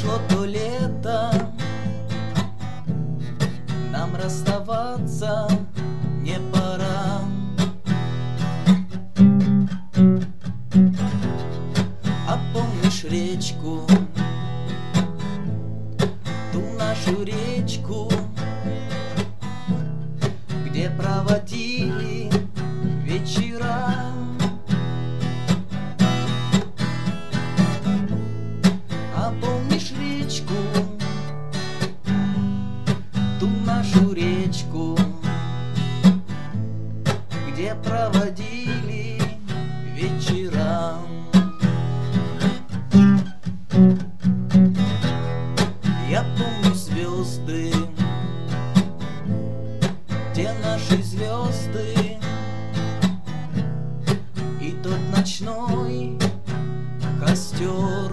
Пришло то лето, нам расставаться не пора. А помнишь речку, ту нашу речку, где проводили вечера? А помнишь речку, ту нашу речку, где проводили вечера? Я помню звезды, те наши звезды, и тот ночной костер.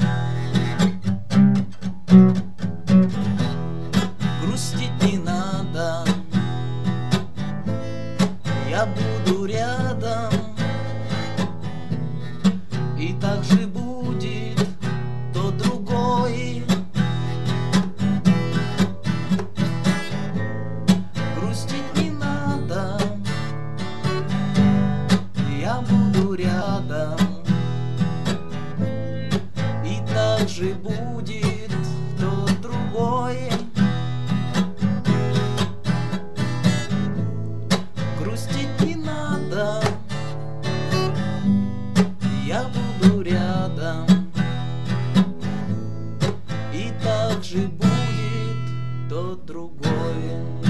Грустить не надо, я буду рядом, и так же будет то другой. Грустить не надо, я буду рядом, и так же будет то другой. Грустить не надо, я буду рядом, и так же будет то другое.